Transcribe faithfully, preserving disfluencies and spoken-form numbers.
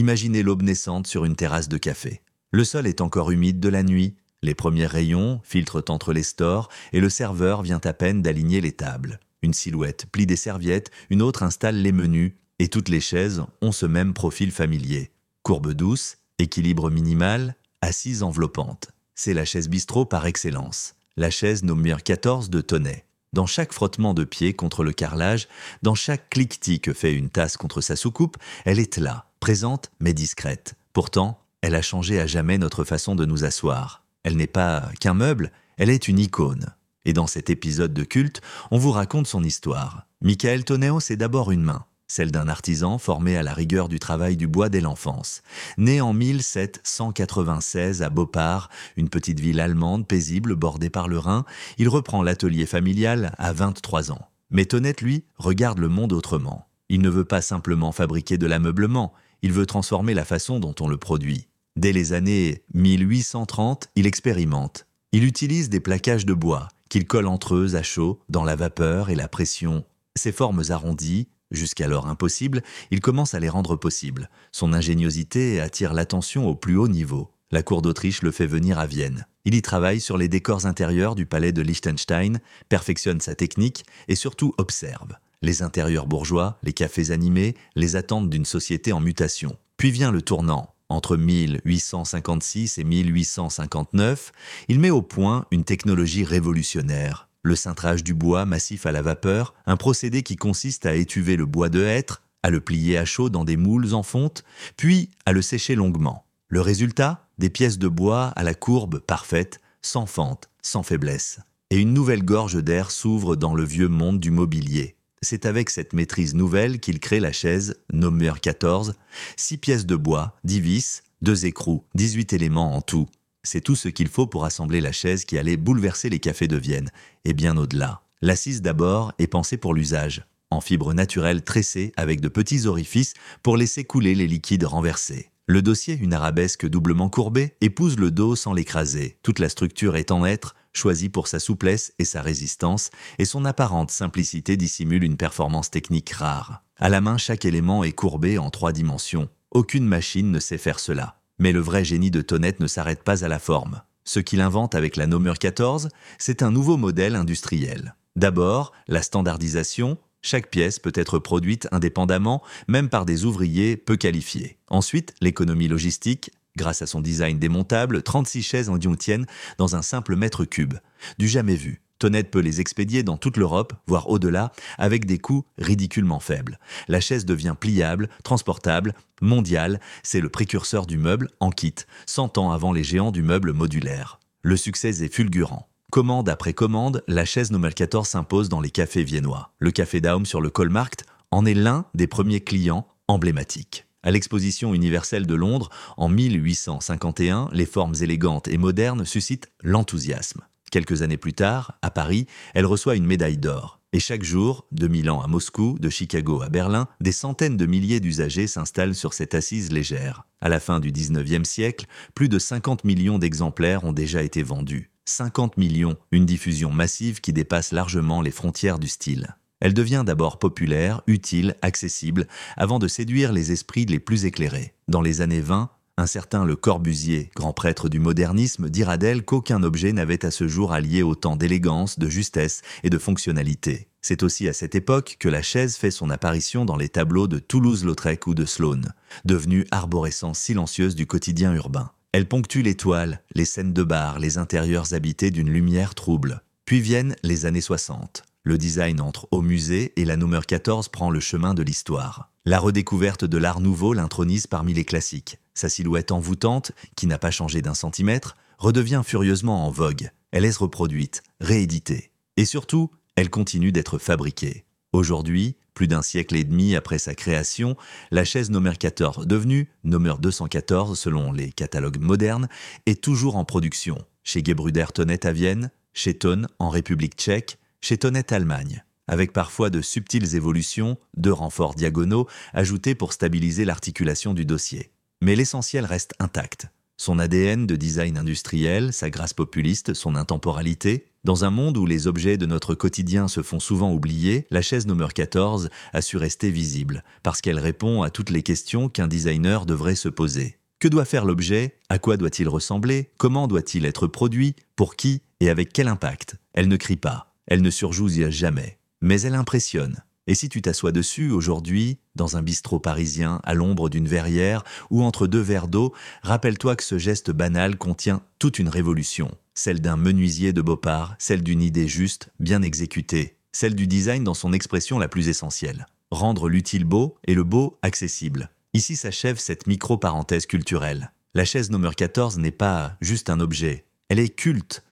Imaginez l'aube naissante sur une terrasse de café. Le sol est encore humide de la nuit, les premiers rayons filtrent entre les stores et le serveur vient à peine d'aligner les tables. Une silhouette plie des serviettes, une autre installe les menus et toutes les chaises ont ce même profil familier. Courbe douce, équilibre minimal, assise enveloppante. C'est la chaise bistrot par excellence. La chaise Nomur quatorze de Tonnet. Dans chaque frottement de pied contre le carrelage, dans chaque cliquetis que fait une tasse contre sa soucoupe, elle est là, présente mais discrète. Pourtant, elle a changé à jamais notre façon de nous asseoir. Elle n'est pas qu'un meuble, elle est une icône. Et dans cet épisode de culte, on vous raconte son histoire. Michael Tonnet, c'est d'abord une main, celle d'un artisan formé à la rigueur du travail du bois dès l'enfance. Né en mille sept cent quatre-vingt-seize à Beaupart, une petite ville allemande paisible bordée par le Rhin, il reprend l'atelier familial à vingt-trois ans. Mais Tonnet, lui, regarde le monde autrement. Il ne veut pas simplement fabriquer de l'ameublement, il veut transformer la façon dont on le produit. Dès les années mille huit cent trente, il expérimente. Il utilise des plaquages de bois qu'il colle entre eux à chaud, dans la vapeur et la pression. Ces formes arrondies, jusqu'alors impossibles, il commence à les rendre possibles. Son ingéniosité attire l'attention au plus haut niveau. La cour d'Autriche le fait venir à Vienne. Il y travaille sur les décors intérieurs du palais de Liechtenstein, perfectionne sa technique et surtout observe. Les intérieurs bourgeois, les cafés animés, les attentes d'une société en mutation. Puis vient le tournant. Entre mille huit cent cinquante-six et mille huit cent cinquante-neuf, il met au point une technologie révolutionnaire. Le cintrage du bois massif à la vapeur, un procédé qui consiste à étuver le bois de hêtre, à le plier à chaud dans des moules en fonte, puis à le sécher longuement. Le résultat, des pièces de bois à la courbe parfaite, sans fente, sans faiblesse. Et une nouvelle gorge d'air s'ouvre dans le vieux monde du mobilier. C'est avec cette maîtrise nouvelle qu'il crée la chaise Nomur quatorze, six pièces de bois, dix vis, deux écrous, dix-huit éléments en tout. C'est tout ce qu'il faut pour assembler la chaise qui allait bouleverser les cafés de Vienne, et bien au-delà. L'assise d'abord est pensée pour l'usage, en fibre naturelle tressée avec de petits orifices pour laisser couler les liquides renversés. Le dossier, une arabesque doublement courbée, épouse le dos sans l'écraser. Toute la structure est en hêtre, choisie pour sa souplesse et sa résistance, et son apparente simplicité dissimule une performance technique rare. À la main, chaque élément est courbé en trois dimensions. Aucune machine ne sait faire cela. Mais le vrai génie de Tonnet ne s'arrête pas à la forme. Ce qu'il invente avec la Nomur quatorze, c'est un nouveau modèle industriel. D'abord, la standardisation. Chaque pièce peut être produite indépendamment, même par des ouvriers peu qualifiés. Ensuite, l'économie logistique. Grâce à son design démontable, trente-six chaises en tiennent dans un simple mètre cube. Du jamais vu. Tonnet peut les expédier dans toute l'Europe, voire au-delà, avec des coûts ridiculement faibles. La chaise devient pliable, transportable, mondiale. C'est le précurseur du meuble en kit, cent ans avant les géants du meuble modulaire. Le succès est fulgurant. Commande après commande, la chaise Nomur quatorze s'impose dans les cafés viennois. Le Café Daum sur le Kohlmarkt en est l'un des premiers clients emblématiques. À l'exposition universelle de Londres, en mille huit cent cinquante et un, les formes élégantes et modernes suscitent l'enthousiasme. Quelques années plus tard, à Paris, elle reçoit une médaille d'or. Et chaque jour, de Milan à Moscou, de Chicago à Berlin, des centaines de milliers d'usagers s'installent sur cette assise légère. À la fin du dix-neuvième siècle, plus de cinquante millions d'exemplaires ont déjà été vendus. cinquante millions, une diffusion massive qui dépasse largement les frontières du style. Elle devient d'abord populaire, utile, accessible, avant de séduire les esprits les plus éclairés. Dans les années vingt, un certain Le Corbusier, grand prêtre du modernisme, dira d'elle qu'aucun objet n'avait à ce jour allié autant d'élégance, de justesse et de fonctionnalité. C'est aussi à cette époque que la chaise fait son apparition dans les tableaux de Toulouse-Lautrec ou de Sloane, devenue arborescence silencieuse du quotidien urbain. Elle ponctue les toiles, les scènes de bar, les intérieurs habités d'une lumière trouble. Puis viennent les années soixante. Le design entre au musée et la Nomur quatorze prend le chemin de l'histoire. La redécouverte de l'art nouveau l'intronise parmi les classiques. Sa silhouette envoûtante, qui n'a pas changé d'un centimètre, redevient furieusement en vogue. Elle est reproduite, rééditée. Et surtout, elle continue d'être fabriquée. Aujourd'hui, plus d'un siècle et demi après sa création, la chaise Nomur quatorze, devenue Nomur deux cent quatorze selon les catalogues modernes, est toujours en production. Chez Gebr. Tonnet à Vienne, chez Thon en République tchèque, chez Tonnet Allemagne, avec parfois de subtiles évolutions, deux renforts diagonaux ajoutés pour stabiliser l'articulation du dossier. Mais l'essentiel reste intact. Son A D N de design industriel, sa grâce populiste, son intemporalité. Dans un monde où les objets de notre quotidien se font souvent oublier, la chaise numéro quatorze a su rester visible, parce qu'elle répond à toutes les questions qu'un designer devrait se poser. Que doit faire l'objet? À quoi doit-il ressembler? Comment doit-il être produit? Pour qui? Et avec quel impact? Elle ne crie pas, elle ne surjoue jamais, mais elle impressionne. Et si tu t'assois dessus aujourd'hui, dans un bistrot parisien, à l'ombre d'une verrière ou entre deux verres d'eau, rappelle-toi que ce geste banal contient toute une révolution. Celle d'un menuisier de Beaupart, celle d'une idée juste, bien exécutée, celle du design dans son expression la plus essentielle. Rendre l'utile beau et le beau accessible. Ici s'achève cette micro-parenthèse culturelle. La chaise numéro quatorze n'est pas juste un objet, elle est culte.